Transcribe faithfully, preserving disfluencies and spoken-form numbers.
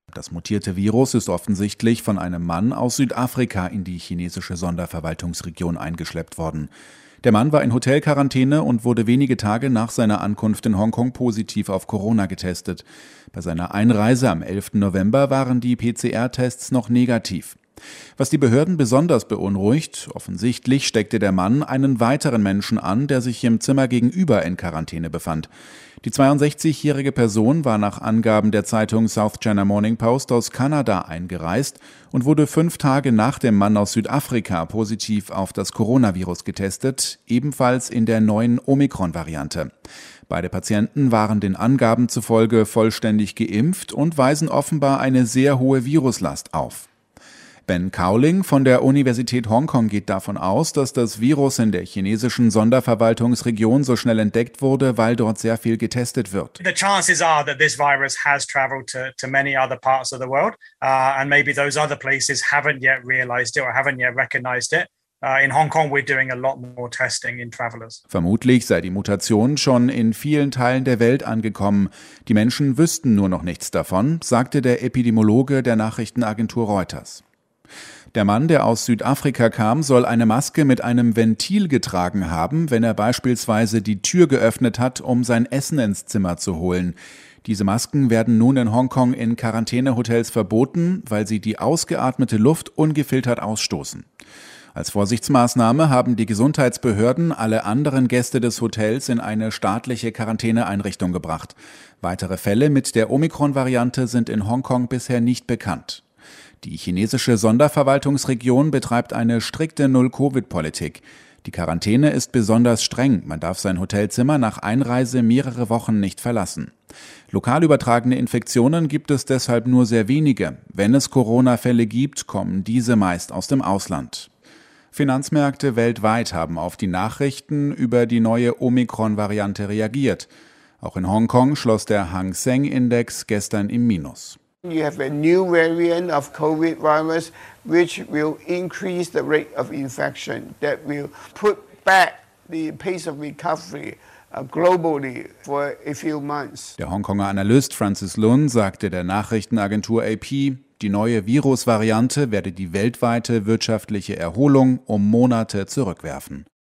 Das mutierte Virus ist offensichtlich von einem Mann aus Südafrika in die chinesische Sonderverwaltungsregion eingeschleppt worden. Der Mann war in Hotelquarantäne und wurde wenige Tage nach seiner Ankunft in Hongkong positiv auf Corona getestet. Bei seiner Einreise am elften November waren die P C R-Tests noch negativ. Was die Behörden besonders beunruhigt: offensichtlich steckte der Mann einen weiteren Menschen an, der sich im Zimmer gegenüber in Quarantäne befand. Die zweiundsechzigjährige Person war nach Angaben der Zeitung South China Morning Post aus Kanada eingereist und wurde fünf Tage nach dem Mann aus Südafrika positiv auf das Coronavirus getestet, ebenfalls in der neuen Omikron-Variante. Beide Patienten waren den Angaben zufolge vollständig geimpft und weisen offenbar eine sehr hohe Viruslast auf. Ben Cowling von der Universität Hongkong geht davon aus, dass das Virus in der chinesischen Sonderverwaltungsregion so schnell entdeckt wurde, weil dort sehr viel getestet wird. The chances are that this virus has traveled to, to many other parts of the world, uh, and maybe those other places haven't yet realized it or haven't yet recognized it. Uh, in Hong Kong we're doing a lot more testing in travelers. Vermutlich sei die Mutation schon in vielen Teilen der Welt angekommen. Die Menschen wüssten nur noch nichts davon, sagte der Epidemiologe der Nachrichtenagentur Reuters. Der Mann, der aus Südafrika kam, soll eine Maske mit einem Ventil getragen haben, wenn er beispielsweise die Tür geöffnet hat, um sein Essen ins Zimmer zu holen. Diese Masken werden nun in Hongkong in Quarantänehotels verboten, weil sie die ausgeatmete Luft ungefiltert ausstoßen. Als Vorsichtsmaßnahme haben die Gesundheitsbehörden alle anderen Gäste des Hotels in eine staatliche Quarantäneeinrichtung gebracht. Weitere Fälle mit der Omikron-Variante sind in Hongkong bisher nicht bekannt. Die chinesische Sonderverwaltungsregion betreibt eine strikte Null-Covid-Politik. Die Quarantäne ist besonders streng. Man darf sein Hotelzimmer nach Einreise mehrere Wochen nicht verlassen. Lokal übertragene Infektionen gibt es deshalb nur sehr wenige. Wenn es Corona-Fälle gibt, kommen diese meist aus dem Ausland. Finanzmärkte weltweit haben auf die Nachrichten über die neue Omikron-Variante reagiert. Auch in Hongkong schloss der Hang Seng Index gestern im Minus. You have a new variant of COVID virus which will increase the rate of infection, that will put back the pace of recovery uh, globally for a few months. Der Hongkonger Analyst Francis Lun sagte der Nachrichtenagentur A P, die neue Virusvariante werde die weltweite wirtschaftliche Erholung um Monate zurückwerfen.